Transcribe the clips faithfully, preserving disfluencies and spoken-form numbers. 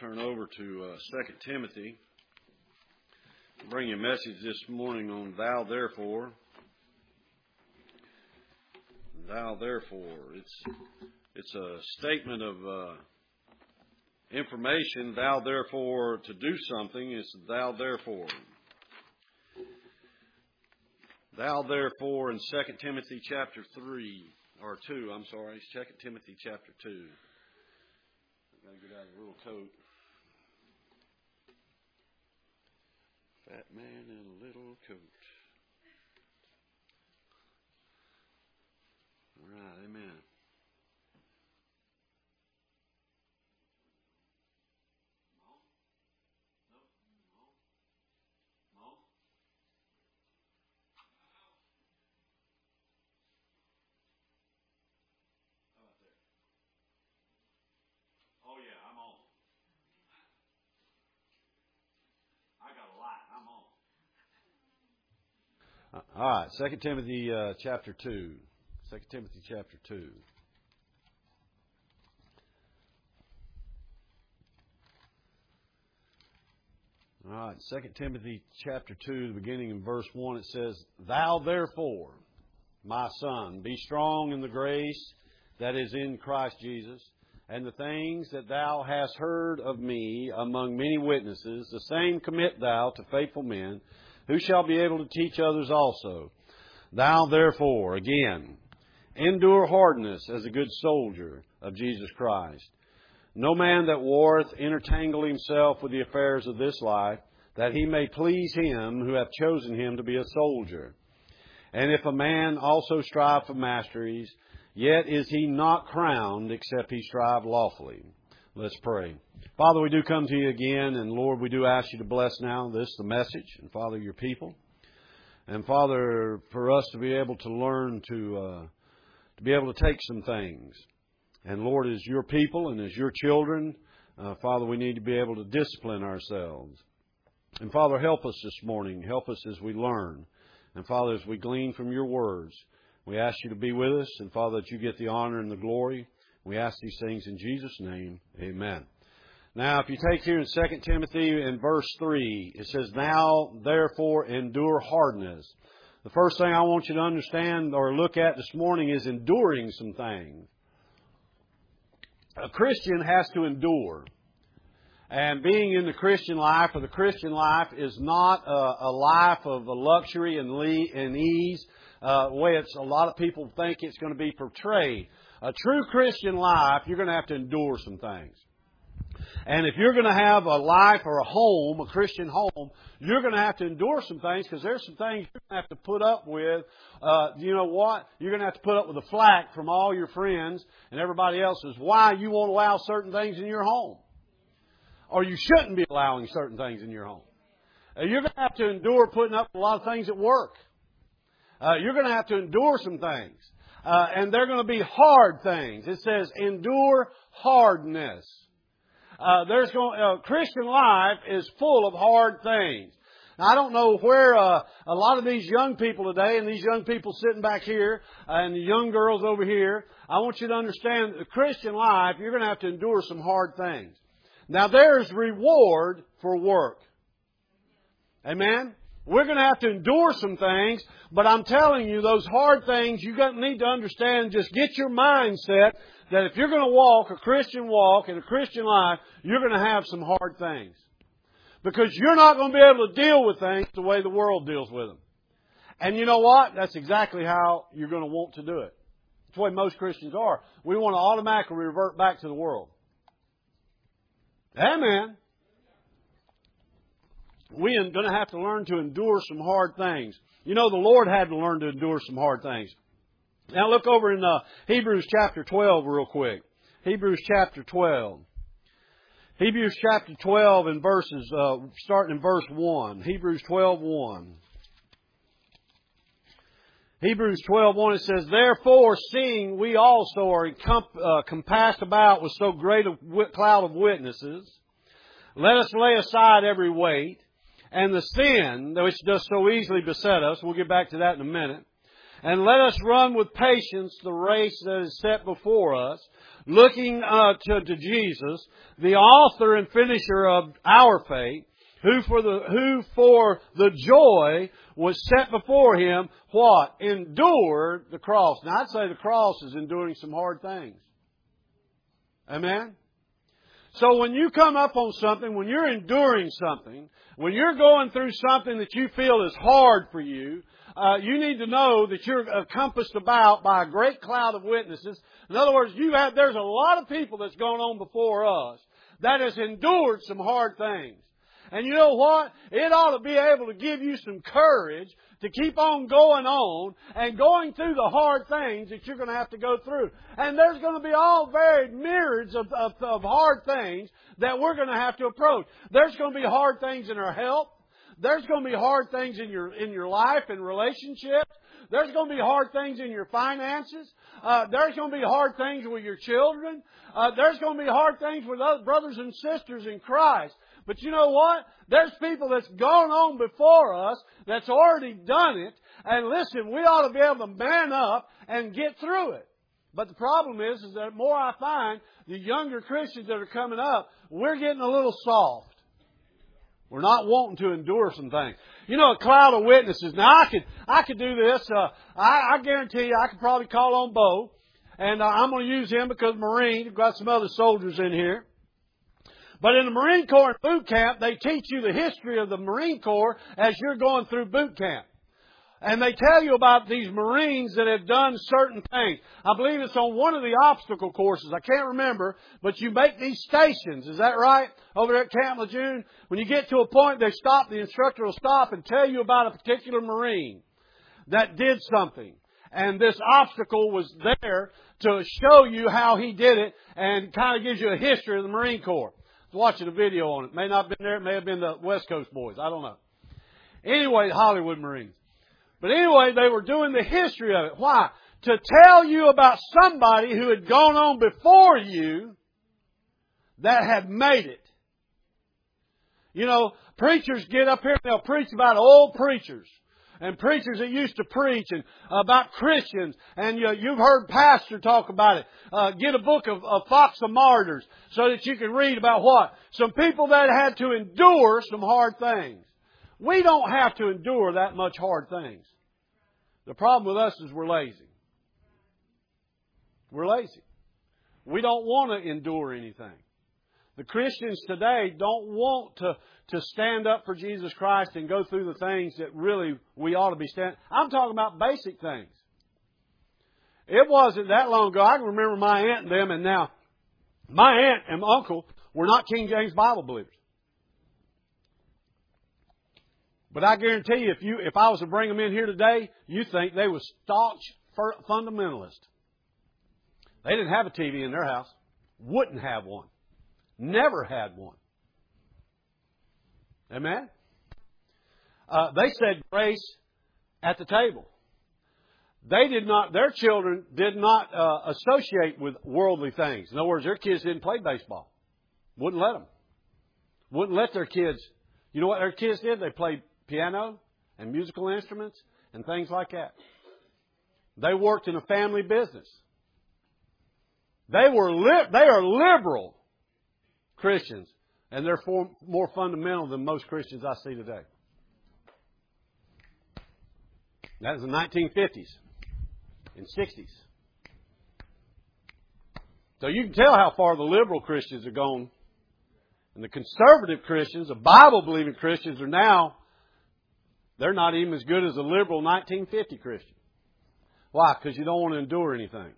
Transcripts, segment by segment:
turn over to uh, Second Timothy. I'll bring you a message this morning on Thou Therefore. Thou Therefore. It's it's a statement of uh, information. Thou Therefore to do something is Thou Therefore. Thou Therefore in Second Timothy chapter three, or two, I'm sorry, Second Timothy chapter two. I've got to get out of the little coat. Fat man in a little coat. All right, amen. Oh, yeah, I'm on. I got a light. I'm on. All right, Second Timothy uh, chapter two. Second Timothy chapter two. All right, Second Timothy chapter two, the beginning in verse one, it says, Thou therefore, my son, be strong in the grace that is in Christ Jesus, and the things that thou hast heard of me among many witnesses, the same commit thou to faithful men, who shall be able to teach others also. Thou therefore, again, endure hardness as a good soldier of Jesus Christ. No man that warreth entangle himself with the affairs of this life, that he may please him who hath chosen him to be a soldier. And if a man also strive for masteries, yet is he not crowned except he strive lawfully. Let's pray. Father, we do come to you again, and Lord, we do ask you to bless now this, the message, and Father, your people. And Father, for us to be able to learn to, uh, to be able to take some things. And Lord, as your people and as your children, uh, Father, we need to be able to discipline ourselves. And Father, help us this morning. Help us as we learn. And Father, as we glean from your words, we ask you to be with us. And Father, that you get the honor and the glory. We ask these things in Jesus' name. Amen. Now, if you take here in Second Timothy in verse three, it says, Now therefore endure hardness. The first thing I want you to understand or look at this morning is enduring some things. A Christian has to endure. And being in the Christian life, or the Christian life, is not a, a life of a luxury and, le- and ease, uh, the way it's, a lot of people think it's going to be portrayed. A true Christian life, you're going to have to endure some things. And if you're going to have a life or a home, a Christian home, you're going to have to endure some things, because there's some things you're going to have to put up with. Uh, you know what? You're going to have to put up with the flack from all your friends and everybody else is why you won't allow certain things in your home. Or you shouldn't be allowing certain things in your home. Uh, you're going to have to endure putting up with a lot of things at work. Uh, you're going to have to endure some things. Uh, and they're going to be hard things. It says, endure hardness. Uh, there's going, uh, Christian life is full of hard things. Now, I don't know where uh, a lot of these young people today, and these young people sitting back here, uh, and the young girls over here, I want you to understand that the Christian life, you're going to have to endure some hard things. Now, there's reward for work. Amen? We're going to have to endure some things, but I'm telling you, those hard things, you need to understand, just get your mindset that if you're going to walk a Christian walk in a Christian life, you're going to have some hard things. Because you're not going to be able to deal with things the way the world deals with them. And you know what? That's exactly how you're going to want to do it. That's the way most Christians are. We want to automatically revert back to the world. Amen. We are going to have to learn to endure some hard things. You know, the Lord had to learn to endure some hard things. Now look over in uh, Hebrews chapter twelve real quick. Hebrews chapter twelve. Hebrews chapter twelve and verses, uh, starting in verse one. Hebrews twelve one. Hebrews twelve one, it says, Therefore, seeing we also are encom- uh, compassed about with so great a w- cloud of witnesses, let us lay aside every weight, and the sin which does so easily beset us. We'll get back to that in a minute. And let us run with patience the race that is set before us, looking uh, to, to Jesus, the author and finisher of our faith, who for the who for the joy was set before Him, what? Endured the cross. Now, I'd say the cross is enduring some hard things. Amen? So when you come up on something, when you're enduring something, when you're going through something that you feel is hard for you, uh, you need to know that you're encompassed about by a great cloud of witnesses. In other words, you have there's a lot of people that's gone on before us that has endured some hard things. And you know what? It ought to be able to give you some courage to keep on going on and going through the hard things that you're going to have to go through. And there's going to be all varied myriads of, of, of hard things that we're going to have to approach. There's going to be hard things in our health. There's going to be hard things in your in your life and relationships. There's going to be hard things in your finances. Uh, there's going to be hard things with your children. Uh, there's going to be hard things with other brothers and sisters in Christ. But you know what? There's people that's gone on before us that's already done it. And listen, we ought to be able to man up and get through it. But the problem is, is that the more I find the younger Christians that are coming up, we're getting a little soft. We're not wanting to endure some things. You know, a cloud of witnesses. Now, I could, I could do this. Uh, I, I guarantee you I could probably call on Bo. And uh, I'm going to use him because Marine. We've got some other soldiers in here. But in the Marine Corps boot camp, they teach you the history of the Marine Corps as you're going through boot camp. And they tell you about these Marines that have done certain things. I believe it's on one of the obstacle courses. I can't remember. But you make these stations. Is that right? Over there at Camp Lejeune. When you get to a point, they stop. The instructor will stop and tell you about a particular Marine that did something. And this obstacle was there to show you how he did it and kind of gives you a history of the Marine Corps. Watching a video on it. May not have been there. It may have been the West Coast boys. I don't know. Anyway, Hollywood Marines. But anyway, they were doing the history of it. Why? To tell you about somebody who had gone on before you that had made it. You know, preachers get up here and they'll preach about old preachers. And preachers that used to preach and about Christians. And you, you've heard Pastor talk about it. Uh, get a book of, of Fox of Martyrs so that you can read about what? Some people that had to endure some hard things. We don't have to endure that much hard things. The problem with us is we're lazy. We're lazy. We don't want to endure anything. The Christians today don't want to, to stand up for Jesus Christ and go through the things that really we ought to be standing. I'm talking about basic things. It wasn't that long ago. I can remember my aunt and them, and now my aunt and uncle were not King James Bible believers. But I guarantee you, if you if I was to bring them in here today, you think they were staunch fundamentalists. They didn't have a T V in their house. Wouldn't have one. Never had one. Amen? Uh, they said grace at the table. They did not, their children did not uh, associate with worldly things. In other words, their kids didn't play baseball. Wouldn't let them. Wouldn't let their kids. You know what their kids did? They played piano and musical instruments and things like that. They worked in a family business. They were li- they are liberal Christians, and they're for, more fundamental than most Christians I see today. That was the nineteen fifties and sixties. So you can tell how far the liberal Christians have gone. And the conservative Christians, the Bible-believing Christians, are now, they're not even as good as the liberal nineteen fifty Christian. Why? Because you don't want to endure anything.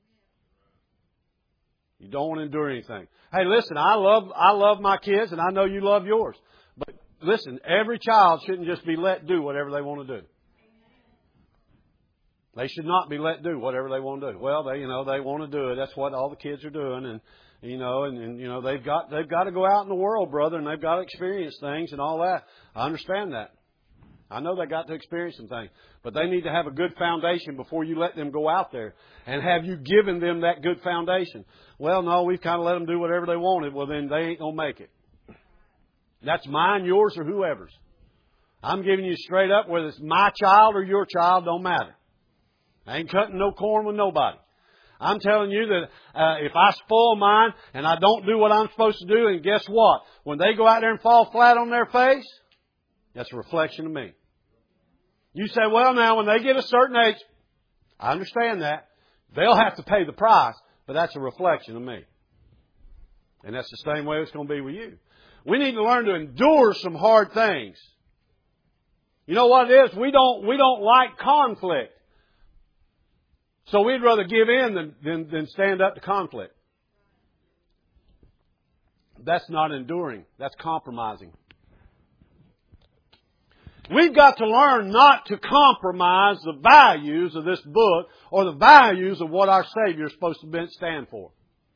You don't want to endure anything. Hey, listen, I love I love my kids, and I know you love yours. But listen, every child shouldn't just be let do whatever they want to do. They should not be let do whatever they want to do. Well, they you know they want to do it. That's what all the kids are doing, and you know, and, and you know they've got they've got to go out in the world, brother, and they've got to experience things and all that. I understand that. I know they got to experience some things, but they need to have a good foundation before you let them go out there. And have you given them that good foundation? Well, no, we've kind of let them do whatever they wanted. Well, then they ain't going to make it. That's mine, yours, or whoever's. I'm giving you straight up, whether it's my child or your child, don't matter. I ain't cutting no corn with nobody. I'm telling you that uh, if I spoil mine and I don't do what I'm supposed to do, and guess what? When they go out there and fall flat on their face, that's a reflection of me. You say, well, now, when they get a certain age, I understand that. They'll have to pay the price, but that's a reflection of me. And that's the same way it's going to be with you. We need to learn to endure some hard things. You know what it is? We don't, we don't like conflict. So we'd rather give in than, than, than stand up to conflict. That's not enduring. That's compromising. We've got to learn not to compromise the values of this book or the values of what our Savior is supposed to stand for.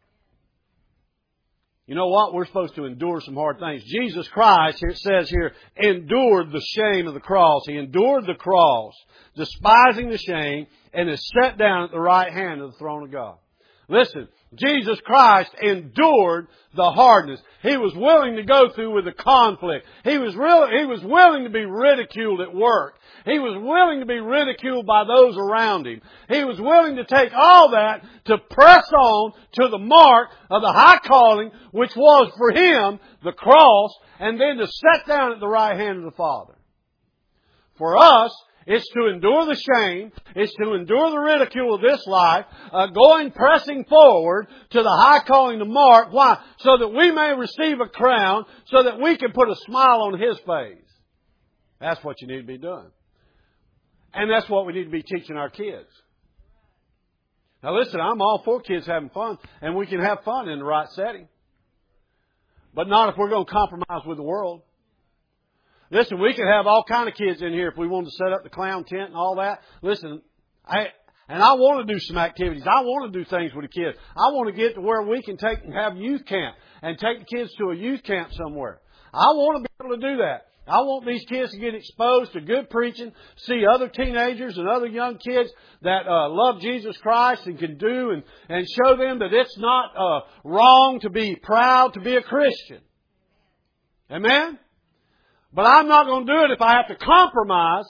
You know what? We're supposed to endure some hard things. Jesus Christ, it says here, endured the shame of the cross. He endured the cross, despising the shame, and is set down at the right hand of the throne of God. Listen, Jesus Christ endured the hardness. He was willing to go through with the conflict. He was real, He was willing to be ridiculed at work. He was willing to be ridiculed by those around Him. He was willing to take all that to press on to the mark of the high calling, which was for Him the cross, and then to sit down at the right hand of the Father. For us, it's to endure the shame. It's to endure the ridicule of this life, uh, going, pressing forward to the high calling to mark. Why? So that we may receive a crown, so that we can put a smile on His face. That's what you need to be doing. And that's what we need to be teaching our kids. Now listen, I'm all for kids having fun, and we can have fun in the right setting. But not if we're going to compromise with the world. Listen, we could have all kind of kids in here if we wanted to set up the clown tent and all that. Listen, I and I want to do some activities. I want to do things with the kids. I want to get to where we can take and have youth camp and take the kids to a youth camp somewhere. I want to be able to do that. I want these kids to get exposed to good preaching, see other teenagers and other young kids that uh, love Jesus Christ and can do and, and show them that it's not uh, wrong to be proud to be a Christian. Amen? But I'm not going to do it if I have to compromise,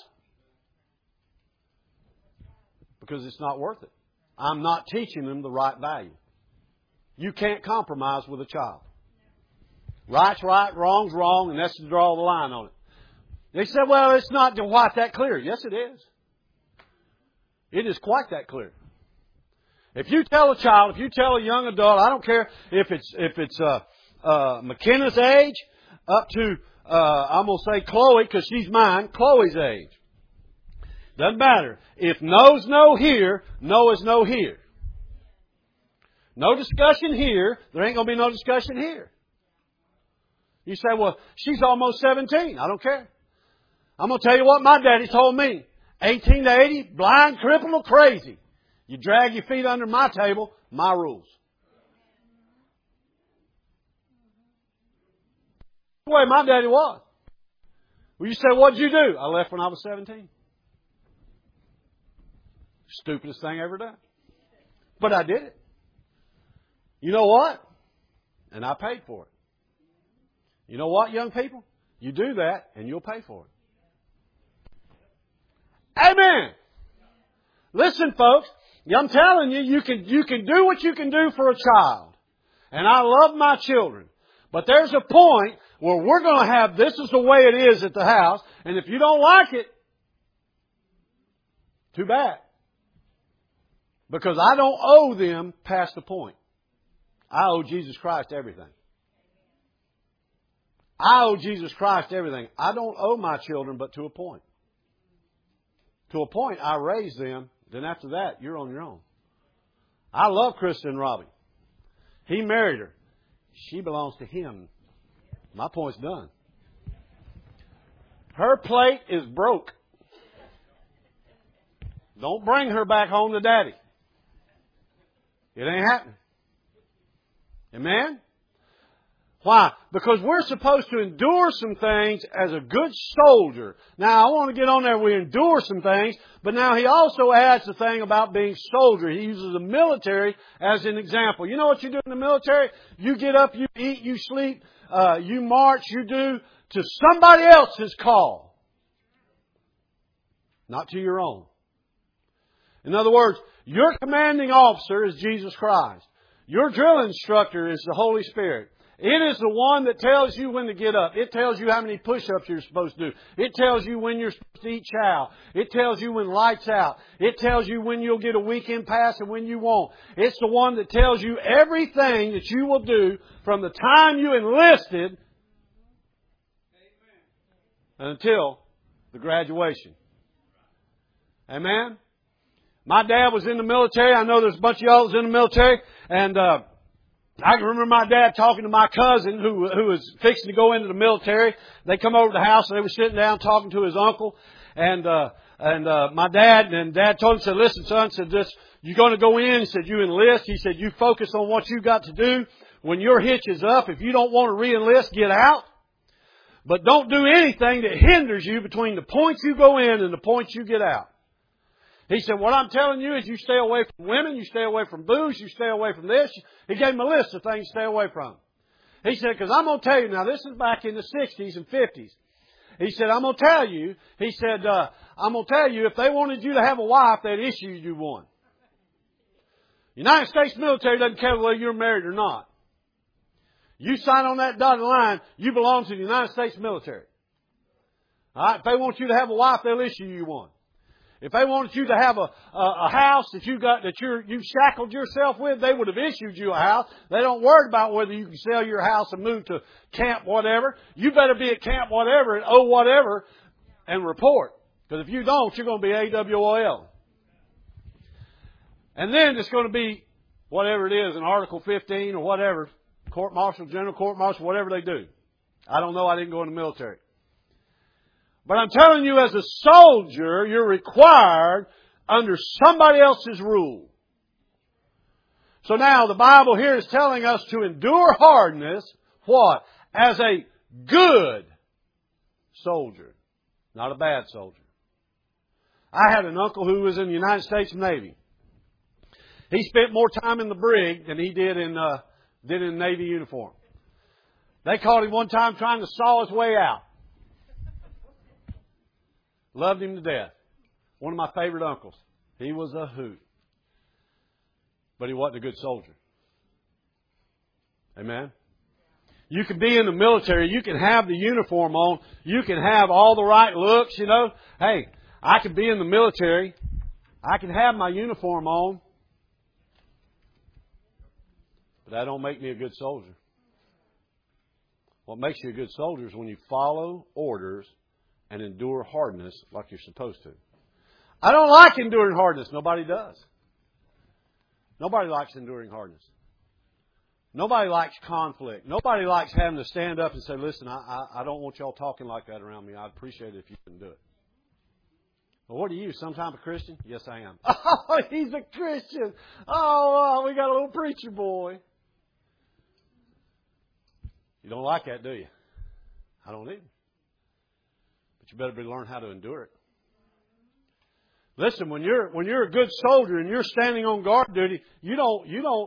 because it's not worth it. I'm not teaching them the right value. You can't compromise with a child. Right's right, wrong's wrong, and that's to draw the line on it. They said, well, it's not quite that clear. Yes, it is. It is quite that clear. If you tell a child, if you tell a young adult, I don't care if it's if it's uh, uh, McKenna's age up to Uh, I'm going to say Chloe, because she's mine, Chloe's age. Doesn't matter. If no's no here, no is no here. No discussion here, there ain't going to be no discussion here. You say, well, she's almost seventeen. I don't care. I'm going to tell you what my daddy told me. eighteen to eighty, blind, crippled, or crazy. You drag your feet under my table, my rules. The way my daddy was. Well, you say, what'd you do? I left when I was seventeen. Stupidest thing I ever done. But I did it. You know what? And I paid for it. You know what, young people? You do that and you'll pay for it. Amen. Listen, folks. I'm telling you, you can, you can do what you can do for a child. And I love my children. But there's a point where we're going to have, this is the way it is at the house, and if you don't like it, too bad. Because I don't owe them past the point. I owe Jesus Christ everything. I owe Jesus Christ everything. I don't owe my children but to a point. To a point, I raise them, then after that, you're on your own. I love Krista and Robbie. He married her. She belongs to him. My point's done. Her plate is broke. Don't bring her back home to Daddy. It ain't happening. Amen? Why? Because we're supposed to endure some things as a good soldier. Now, I want to get on there. We endure some things, but now he also adds the thing about being soldier. He uses the military as an example. You know what you do in the military? You get up, you eat, you sleep, uh, you march, you do to somebody else's call, not to your own. In other words, Your commanding officer is Jesus Christ. Your drill instructor is the Holy Spirit. It is the one that tells you when to get up. It tells you how many push-ups you're supposed to do. It tells you when you're supposed to eat chow. It tells you when lights out. It tells you when you'll get a weekend pass and when you won't. It's the one that tells you everything that you will do from the time you enlisted until the graduation. Amen? My dad was in the military. I know there's a bunch of y'all that was in the military. And uh, I can remember my dad talking to my cousin who who was fixing to go into the military. They come over to the house and they were sitting down talking to his uncle. And uh, and uh, my dad, and dad told him, said, listen, son, said, this, you're going to go in. He said, you enlist. He said, you focus on what you got to do. When your hitch is up, if you don't want to re-enlist, get out. But don't do anything that hinders you between the points you go in and the points you get out. He said, what I'm telling you is you stay away from women, you stay away from booze, you stay away from this. He gave him a list of things to stay away from. He said, because I'm going to tell you, now this is back in the sixties and fifties. He said, I'm going to tell you, he said, uh, I'm going to tell you, if they wanted you to have a wife, they'd issue you one. United States military doesn't care whether you're married or not. You sign on that dotted line, you belong to the United States military. All right? If they want you to have a wife, they'll issue you one. If they wanted you to have a, a, a house that you got that you're you shackled yourself with, they would have issued you a house. They don't worry about whether you can sell your house and move to camp whatever. You better be at camp whatever and oh whatever and report. Because if you don't, you're going to be A W O L. And then it's going to be whatever it is, in Article fifteen or whatever, court martial, general court martial, whatever they do. I don't know. I didn't go in the military. But I'm telling you, as a soldier, you're required under somebody else's rule. So now the Bible here is telling us to endure hardness, what? As a good soldier, not a bad soldier. I had an uncle who was in the United States Navy. He spent more time in the brig than he did in uh, did in Navy uniform. They caught him one time trying to saw his way out. Loved him to death. One of my favorite uncles. He was a hoot. But he wasn't a good soldier. Amen? You can be in the military. You can have the uniform on. You can have all the right looks, you know. Hey, I can be in the military. I can have my uniform on. But that don't make me a good soldier. What makes you a good soldier is when you follow orders and endure hardness like you're supposed to. I don't like enduring hardness. Nobody does. Nobody likes enduring hardness. Nobody likes conflict. Nobody likes having to stand up and say, listen, I, I, I don't want y'all talking like that around me. I'd appreciate it if you couldn't do it. Well, what are you, some type of Christian? Yes, I am. Oh, he's a Christian. Oh, we got a little preacher boy. You don't like that, do you? I don't either. But you better be learn how to endure it. Listen, when you're when you're a good soldier and you're standing on guard duty, you don't you don't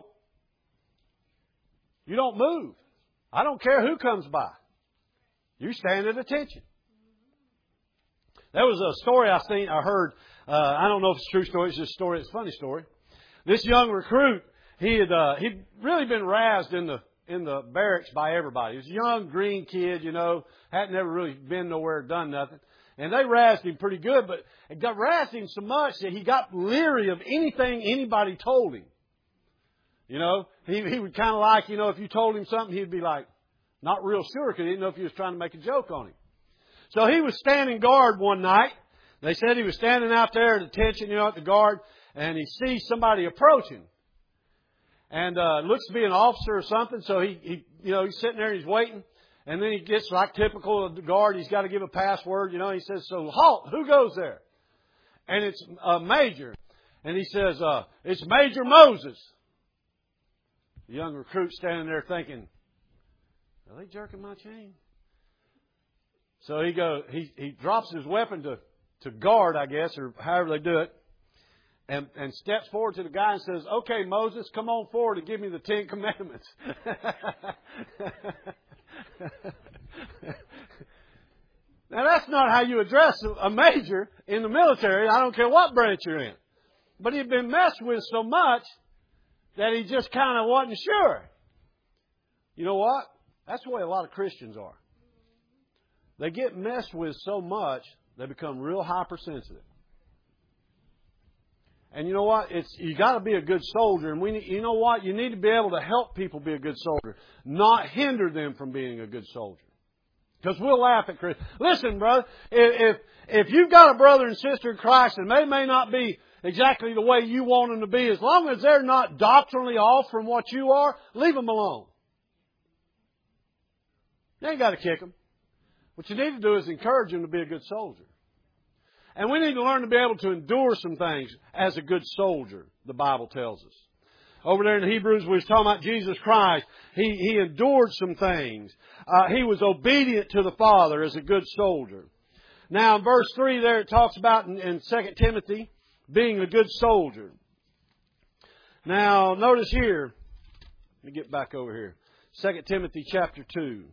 you don't move. I don't care who comes by. You stand at attention. There was a story I seen I heard. Uh, I don't know if it's a true story. It's just a story. It's a funny story. This young recruit, he had uh, he'd really been razzed in the in the barracks by everybody. He was a young green kid, you know, hadn't never really been nowhere, done nothing. And they razzed him pretty good, but it got razzed him so much that he got leery of anything anybody told him. You know, he he would kind of like, you know, if you told him something, he'd be like, not real sure because he didn't know if you was trying to make a joke on him. So he was standing guard one night. They said he was standing out there at attention, you know, at the guard, and he sees somebody approaching. And uh, looks to be an officer or something. So he, he, you know, he's sitting there and he's waiting. And then he gets, like typical of the guard, he's got to give a password. You know, he says, so halt, who goes there? And it's a major. And he says, uh, it's Major Moses. The young recruit standing there thinking, are they jerking my chain? So he goes, he, he drops his weapon to, to guard, I guess, or however they do it. And, and steps forward to the guy and says, okay, Moses, come on forward and give me the Ten Commandments. Now, that's not how you address a major in the military. I don't care what branch you're in. but he'd been messed with so much that he just kind of wasn't sure. You know what? That's the way a lot of Christians are. They get messed with so much, they become real hypersensitive. And you know what? It's you got to be a good soldier, and we need, you know what? You need to be able to help people be a good soldier, not hinder them from being a good soldier. Because we'll laugh at Christians. Listen, brother, if, if if you've got a brother and sister in Christ, and they may not be exactly the way you want them to be, as long as they're not doctrinally off from what you are, leave them alone. You ain't got to kick them. What you need to do is encourage them to be a good soldier. And we need to learn to be able to endure some things as a good soldier, the Bible tells us. Over there in Hebrews, we was talking about Jesus Christ. He, he endured some things. Uh, he was obedient to the Father as a good soldier. Now, in verse three there, it talks about in, in Second Timothy being a good soldier. Now, notice here. Let me get back over here. Second Timothy chapter two.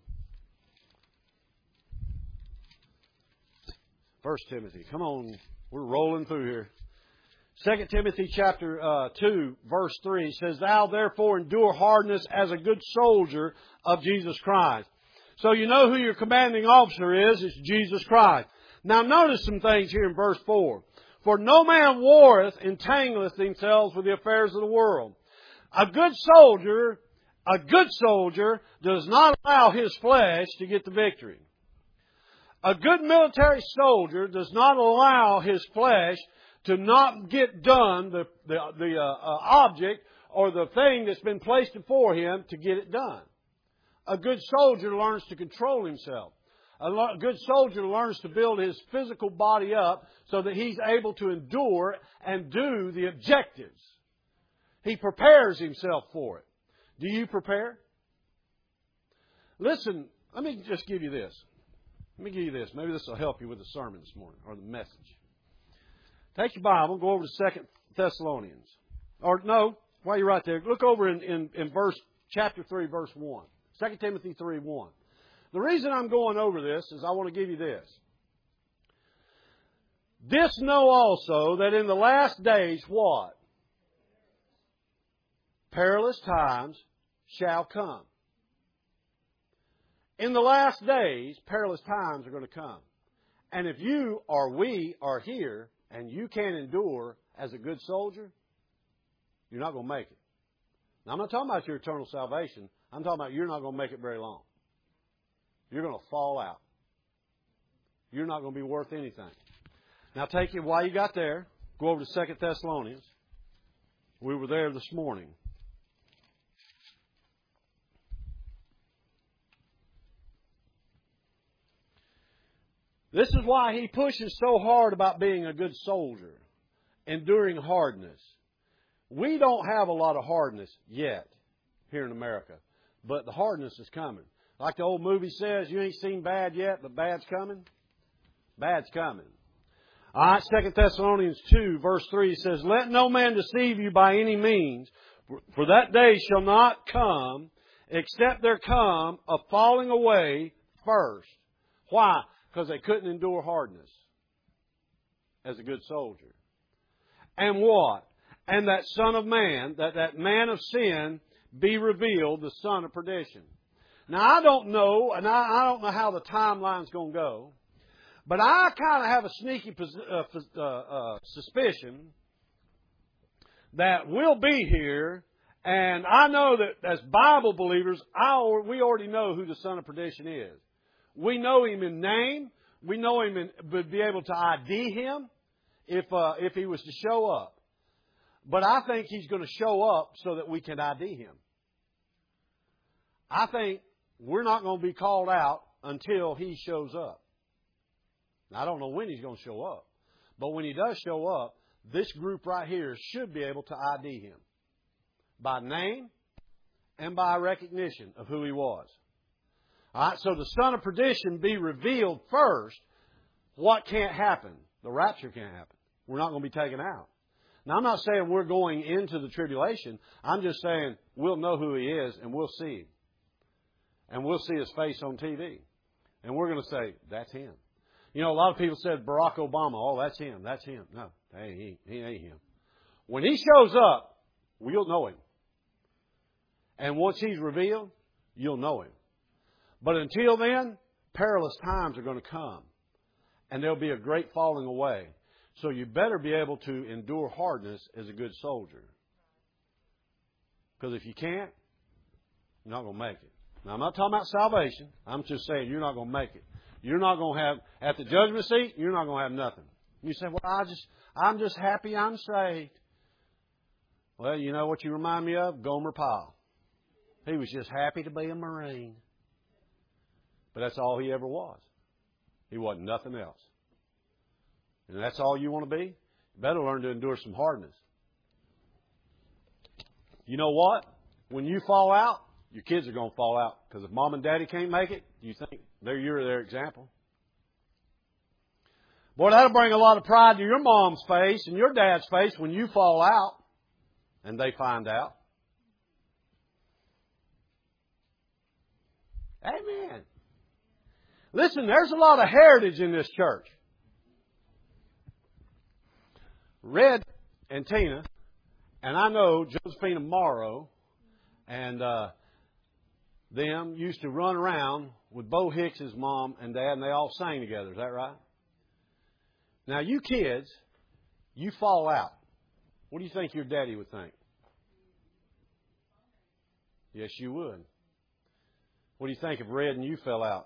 First Timothy. Come on. We're rolling through here. Second Timothy chapter uh, two, verse three says, Thou therefore endure hardness as a good soldier of Jesus Christ. So you know who your commanding officer is. It's Jesus Christ. Now notice some things here in verse four. For no man warreth, entangleth themselves with the affairs of the world. A good soldier, a good soldier does not allow his flesh to get the victory. A good military soldier does not allow his flesh to not get done the, the, the uh, uh, object or the thing that's been placed before him to get it done. A good soldier learns to control himself. A lo- good soldier learns to build his physical body up so that he's able to endure and do the objectives. He prepares himself for it. Do you prepare? Listen, let me just give you this. Let me give you this. Maybe this will help you with the sermon this morning or the message. Take your Bible, go over to Second Thessalonians. Or no, while you're right there, look over in, in, in verse chapter three, verse one. Second Timothy three, one. The reason I'm going over this is I want to give you this. This know also that in the last days what? Perilous times shall come. In the last days, perilous times are going to come. And if you or we are here and you can't endure as a good soldier, you're not going to make it. Now, I'm not talking about your eternal salvation. I'm talking about you're not going to make it very long. You're going to fall out. You're not going to be worth anything. Now, take it while you got there. Go over to Second Thessalonians. We were there this morning. This is why he pushes so hard about being a good soldier, enduring hardness. We don't have a lot of hardness yet here in America, but the hardness is coming. Like the old movie says, you ain't seen bad yet, but bad's coming. Bad's coming. All right, Second Thessalonians two, verse three says, Let no man deceive you by any means, for that day shall not come, except there come a falling away first. Why? Because they couldn't endure hardness as a good soldier. And what? And that Son of Man, that, that man of sin, be revealed, the son of perdition. Now, I don't know, and I, I don't know how the timeline's going to go, but I kind of have a sneaky uh, uh, uh, suspicion that we'll be here, and I know that as Bible believers, I, we already know who the son of perdition is. We know him in name. We know him and would be able to I D him if uh, if he was to show up. But I think he's going to show up so that we can I D him. I think we're not going to be called out until he shows up. Now, I don't know when he's going to show up. But when he does show up, this group right here should be able to I D him by name and by recognition of who he was. All right, so the son of perdition be revealed first. What can't happen? The rapture can't happen. We're not going to be taken out. Now, I'm not saying we're going into the tribulation. I'm just saying we'll know who he is and we'll see him. And we'll see his face on T V. And we're going to say, that's him. You know, a lot of people said Barack Obama. Oh, that's him. That's him. No, hey, he, he ain't him. When He shows up, we'll know Him. And once He's revealed, you'll know Him. But until then, perilous times are going to come. And there'll be a great falling away. So you better be able to endure hardness as a good soldier. Because if you can't, you're not going to make it. Now, I'm not talking about salvation. I'm just saying you're not going to make it. You're not going to have, at the judgment seat, you're not going to have nothing. You say, well, I just, I'm just happy I'm saved. Well, you know what you remind me of? Gomer Pyle. He was just happy to be a Marine. But that's all he ever was. He wasn't nothing else. And that's all you want to be? You better learn to endure some hardness. You know what? When you fall out, your kids are going to fall out. Because if mom and daddy can't make it, you think they're you're their example. Boy, that'll bring a lot of pride to your mom's face and your dad's face when you fall out and they find out. Amen. Listen, there's a lot of heritage in this church. Red and Tina, and I know Josephine Morrow, and uh, them used to run around with Bo Hicks's mom and dad, and they all sang together. Is that right? Now, you kids, you fall out. What do you think your daddy would think? Yes, you would. What do you think if Red and you fell out?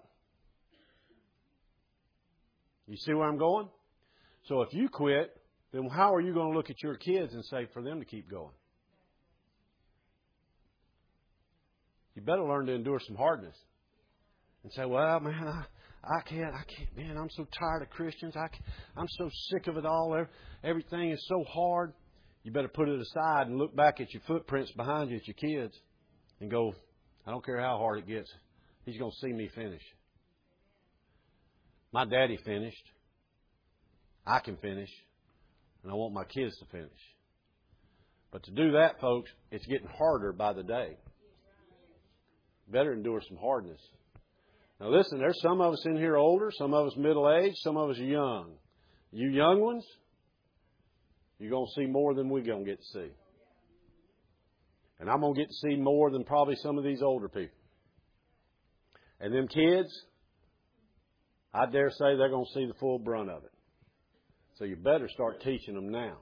You see where I'm going? So if you quit, then how are you going to look at your kids and say for them to keep going? You better learn to endure some hardness. And say, well, man, I, I can't, I can't, man, I'm so tired of Christians. I can't, I'm so sick of it all. Everything is so hard. You better put it aside and look back at your footprints behind you at your kids and go, I don't care how hard it gets. He's going to see me finish. My daddy finished. I can finish. And I want my kids to finish. But to do that, folks, it's getting harder by the day. Better endure some hardness. Now listen, there's some of us in here older, some of us middle-aged, some of us young. You young ones, you're going to see more than we're going to get to see. And I'm going to get to see more than probably some of these older people. And them kids, I dare say they're going to see the full brunt of it. So you better start teaching them now.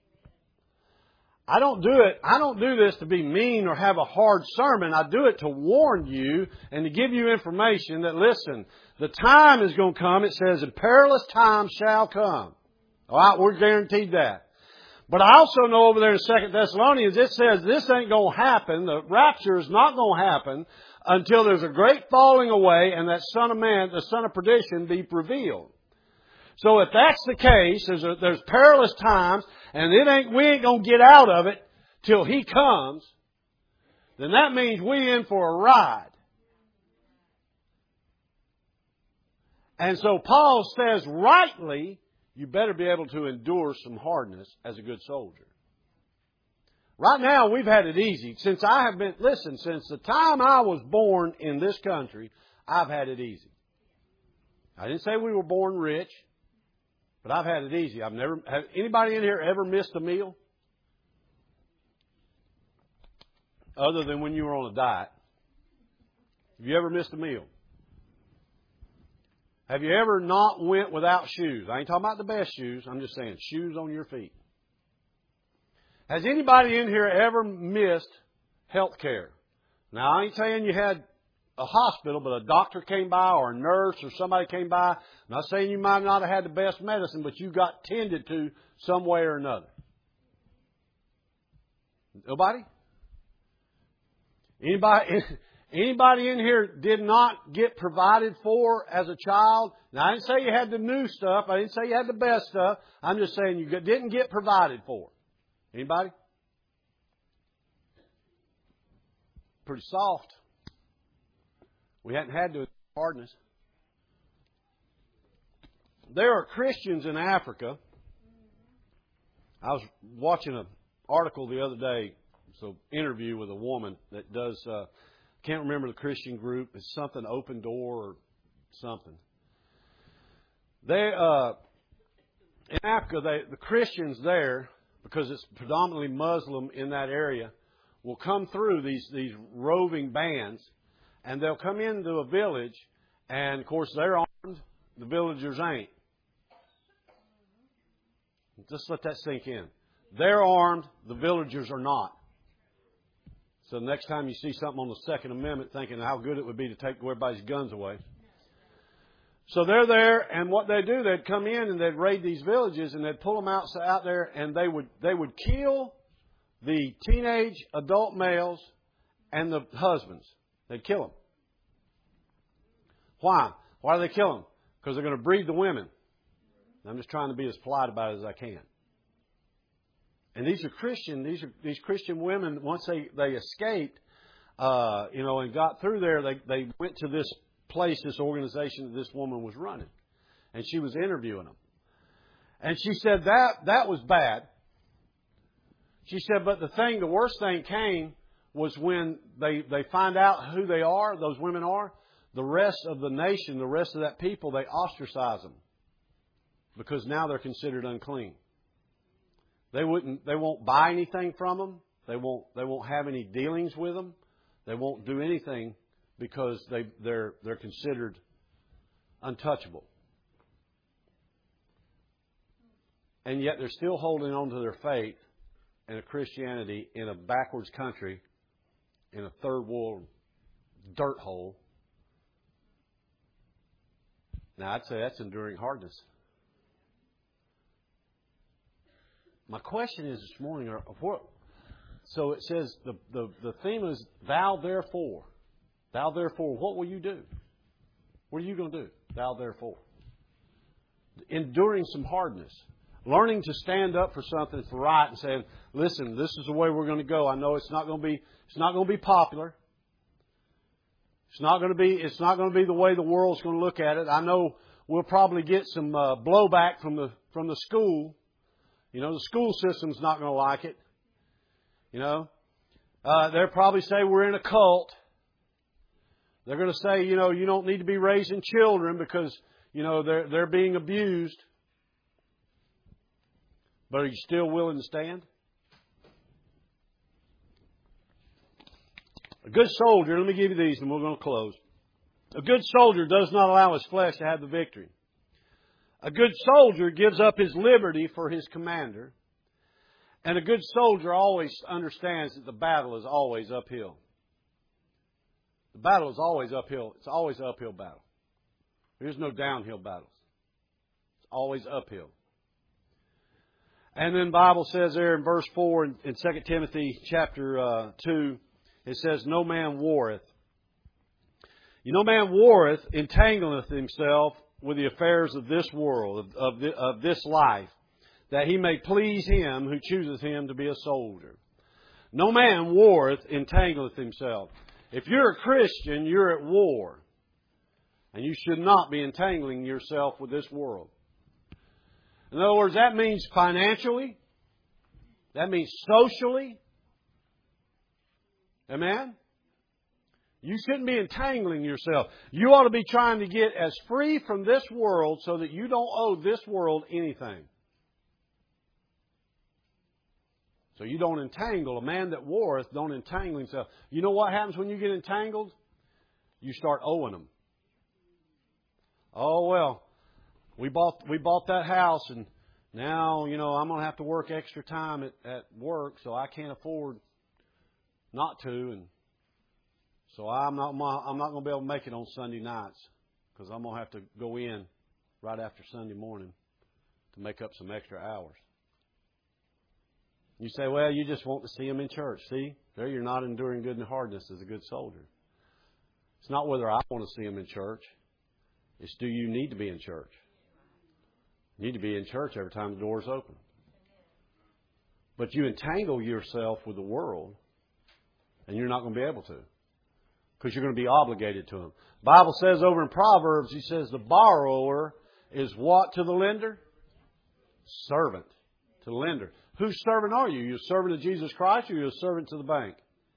I don't do it, I don't do this to be mean or have a hard sermon. I do it to warn you and to give you information that, listen, the time is going to come. It says, "And perilous times shall come." All right, we're guaranteed that. But I also know over there in Second Thessalonians, it says this ain't going to happen. The rapture is not going to happen until there's a great falling away and that Son of Man, the Son of Perdition, be revealed. So if that's the case, there's, a, there's perilous times, and it ain't we ain't going to get out of it till He comes, then that means we in for a ride. And so Paul says rightly, you better be able to endure some hardness as a good soldier. Right now, we've had it easy. Since I have been, listen, since the time I was born in this country, I've had it easy. I didn't say we were born rich, but I've had it easy. I've never, have anybody in here ever missed a meal? Other than when you were on a diet. Have you ever missed a meal? Have you ever not went without shoes? I ain't talking about the best shoes. I'm just saying shoes on your feet. Has anybody in here ever missed health care? Now, I ain't saying you had a hospital, but a doctor came by or a nurse or somebody came by. I'm not saying you might not have had the best medicine, but you got tended to some way or another. Nobody? Anybody? Anybody in here did not get provided for as a child? Now, I didn't say you had the new stuff. I didn't say you had the best stuff. I'm just saying you didn't get provided for. Anybody? Pretty soft. We hadn't had to hardness. There are Christians in Africa. I was watching an article the other day. It's an interview with a woman that does... Uh, can't remember the Christian group. It's something Open Door or something. They uh, in Africa, they, the Christians there, because it's predominantly Muslim in that area, will come through these, these roving bands, and they'll come into a village, and of course they're armed, the villagers ain't. Just let that sink in. They're armed, the villagers are not. So next time you see something on the Second Amendment, thinking how good it would be to take everybody's guns away. So they're there, and what they do, they'd come in and they'd raid these villages, and they'd pull them out, out there, and they would they would kill the teenage adult males and the husbands. They'd kill them. Why? Why do they kill them? Because they're going to breed the women. I'm just trying to be as polite about it as I can. And these are Christian. These are these Christian women. Once they they escaped, uh, you know, and got through there, they they went to this place, this organization that this woman was running, and she was interviewing them. And she said that that was bad. She said, but the thing, the worst thing came was when they they find out who they are, those women are. The rest of the nation, the rest of that people, they ostracize them because now they're considered unclean. They wouldn't. They won't buy anything from them. They won't. They won't have any dealings with them. They won't do anything because they they're they're considered untouchable. And yet they're still holding on to their faith and a Christianity in a backwards country, in a third world dirt hole. Now I'd say that's enduring hardness. My question is this morning, or what? So it says the, the, the theme is, thou therefore. Thou therefore, what will you do? What are you going to do? Thou therefore. Enduring some hardness. Learning to stand up for something, for right, and saying, listen, this is the way we're going to go. I know it's not going to be, it's not going to be popular. It's not going to be, it's not going to be the way the world's going to look at it. I know we'll probably get some uh, blowback from the from the school. You know, the school system's not going to like it. You know, uh, they'll probably say we're in a cult. They're going to say, you know, you don't need to be raising children because, you know, they're they're being abused. But are you still willing to stand? A good soldier, let me give you these and we're going to close. A good soldier does not allow his flesh to have the victory. A good soldier gives up his liberty for his commander. And a good soldier always understands that the battle is always uphill. The battle is always uphill. It's always an uphill battle. There's no downhill battles. It's always uphill. And then the Bible says there in verse four in, in Second Timothy chapter uh, two, it says, no man warreth. You know, man warreth, entangleth himself with the affairs of this world, of, of, the, of this life, that he may please him who chooseth him to be a soldier. No man warreth, entangleth himself. If you're a Christian, you're at war. And you should not be entangling yourself with this world. In other words, that means financially. That means socially. Amen? You shouldn't be entangling yourself. You ought to be trying to get as free from this world so that you don't owe this world anything. So you don't entangle. A man that warreth don't entangle himself. You know what happens when you get entangled? You start owing them. Oh, well, we bought we bought that house and now, you know, I'm going to have to work extra time at, at work so I can't afford not to, and so I'm not I'm not going to be able to make it on Sunday nights because I'm going to have to go in right after Sunday morning to make up some extra hours. You say, well, you just want to see them in church. See, there you're not enduring good and hardness as a good soldier. It's not whether I want to see them in church. It's do you need to be in church? You need to be in church every time the door's open. But you entangle yourself with the world, and you're not going to be able to. Because you're going to be obligated to them. The Bible says over in Proverbs, he says the borrower is what to the lender? Servant to the lender. Whose servant are you? You're a servant of Jesus Christ or you're a servant to the bank?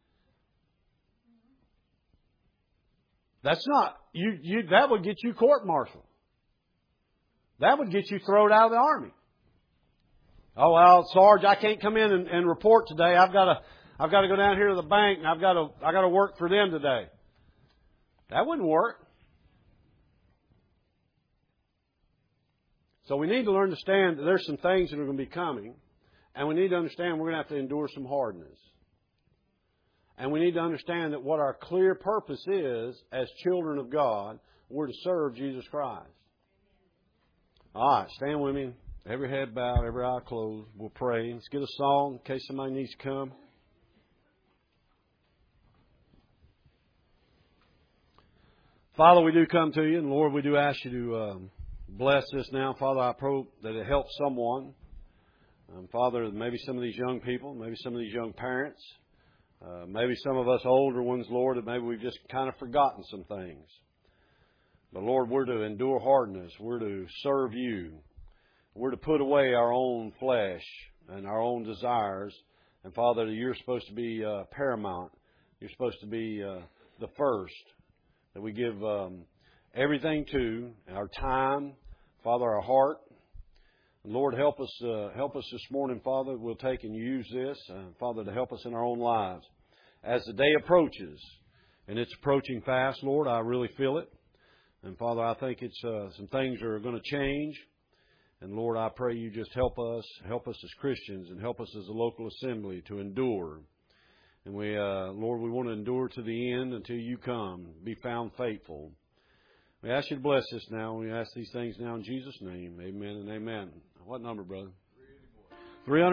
That's not, you, you, that would get you court-martialed. That would get you thrown out of the army. Oh, well, Sarge, I can't come in and, and report today. I've got to, I've got to go down here to the bank and I've got to, I got to work for them today. That wouldn't work. So we need to learn to understand that there's some things that are going to be coming, and we need to understand we're going to have to endure some hardness. And we need to understand that what our clear purpose is as children of God, we're to serve Jesus Christ. All right, stand with me. Every head bowed, every eye closed. We'll pray. Let's get a song in case somebody needs to come. Father, we do come to you, and Lord, we do ask you to um, bless this now. Father, I pray that it helps someone. Um, Father, maybe some of these young people, maybe some of these young parents, uh, maybe some of us older ones, Lord, that maybe we've just kind of forgotten some things. But Lord, we're to endure hardness. We're to serve you. We're to put away our own flesh and our own desires. And Father, you're supposed to be uh, paramount. You're supposed to be uh, the first that we give um, everything to, our time, Father, our heart. And Lord, help us uh, help us this morning, Father. We'll take and use this, uh, Father, to help us in our own lives. As the day approaches, and it's approaching fast, Lord, I really feel it. And Father, I think it's uh, some things are going to change. And Lord, I pray you just help us, help us as Christians, and help us as a local assembly to endure. And we, uh, Lord, we want to endure to the end until you come, be found faithful. We ask you to bless us now. We ask these things now in Jesus' name. Amen and amen. What number, brother? three hundred.